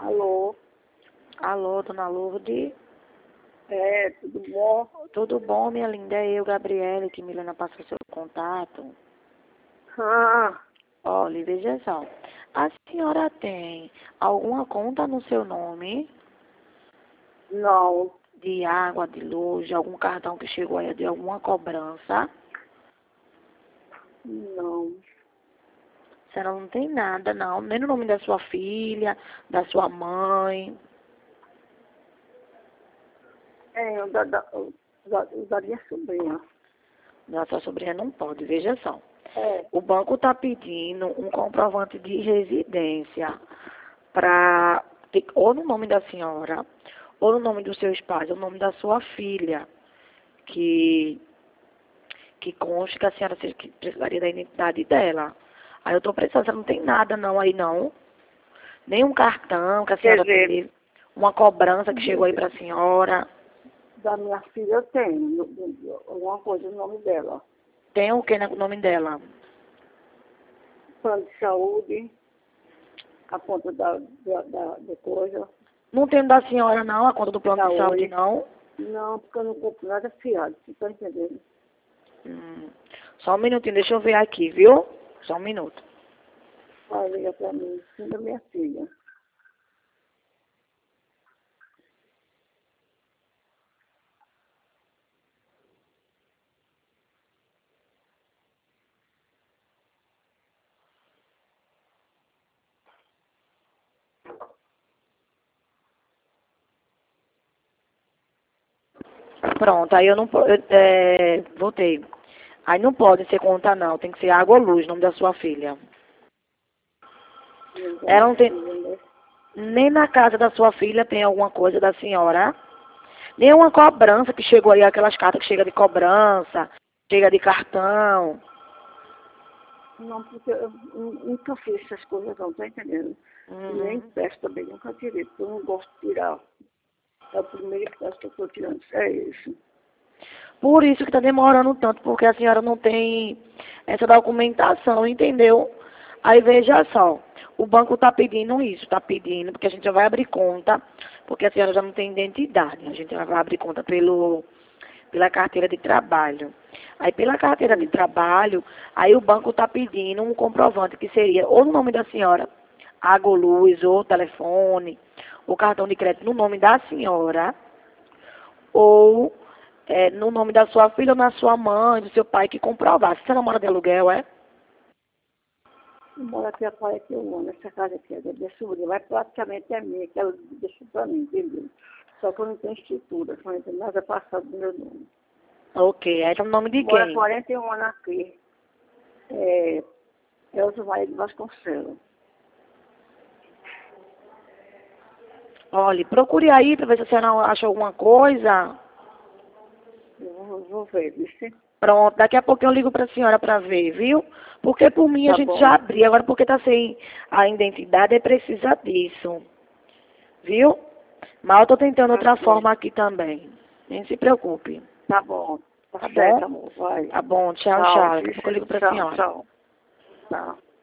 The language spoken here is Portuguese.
Alô? Alô, dona Lourdes? Tudo bom? Tudo bom, minha linda? É eu, Gabriele, que Milena passou seu contato. Ah, Olha, veja só. A senhora tem alguma conta no seu nome não, de água, de luz, de algum cartão que chegou aí de alguma cobrança? não. A senhora não tem nada, não. Nem no nome da sua filha, da sua mãe. É, da minha sobrinha. Da sua sobrinha não pode, veja só. É, O banco está pedindo um comprovante de residência para ou no nome da senhora, ou no nome dos seus pais, ou no nome da sua filha, que conste que a senhora que precisaria da identidade dela. Aí eu estou precisando, você não tem nada não aí não. Nem um cartão que a quer senhora dizer, teve, uma cobrança que chegou aí para a senhora. da minha filha eu tenho alguma coisa no nome dela. Tem o que no nome dela? Plano de saúde, a conta da coisa, Não tem da senhora não, a conta do plano de saúde saúde. não. Não, porque eu não compro nada fiado, você tá entendendo? Só um minutinho, deixa eu ver aqui, viu? Só um minuto. Vai ligar pra mim, sim, da minha filha. Pronto, aí eu não voltei. Aí não pode ser conta não, tem que ser água ou luz, nome da sua filha. Da Ela minha não tem, filha, né? nem na casa da sua filha tem alguma coisa da senhora, nem uma cobrança que chegou aí, aquelas cartas que chega de cobrança, chega de cartão. Não, porque eu nunca fiz essas coisas não, tá entendendo? E nem Uhum. peço também, nunca tirei, porque eu não gosto de tirar. É o primeiro peço que eu estou tirando, é isso. Por isso que está demorando tanto, porque a senhora não tem essa documentação, entendeu? Aí veja só, o banco está pedindo isso, está pedindo, porque a gente já vai abrir conta, porque a senhora já não tem identidade. A gente já vai abrir conta pela carteira de trabalho. Aí pela carteira de Sim. trabalho, aí o banco está pedindo um comprovante que seria ou no nome da senhora, água, ou luz, ou telefone, ou cartão de crédito no nome da senhora, ou no nome da sua filha ou na sua mãe, do seu pai, que comprovasse. Você namora de aluguel, é? Eu moro aqui agora que eu moro, nessa casa aqui, é da minha sobrinha, mas praticamente é minha, que ela deixou para mim, entendeu? Só que eu não tenho escritura, só não tenho nada passado do meu nome. Ok, aí tá no nome de Moro há quem? 41 anos aqui. É o Maria de Vasconcelos. Olha, procure aí para ver se a senhora acha alguma coisa. Eu vou ver, disse. Pronto, daqui a pouco eu ligo para a senhora para ver, viu? Porque por mim a Tá gente já bom, abriu, agora porque tá sem a identidade, precisa disso, viu? Mas eu tô tentando tá outra certo. forma aqui também. Nem se preocupe, Tá bom, tá tá bom? certo, amor, vai. Tá bom, tchau, Tchau, tchau. Daqui a pouco eu disse. ligo para a Tchau, senhora. tchau. Tchau.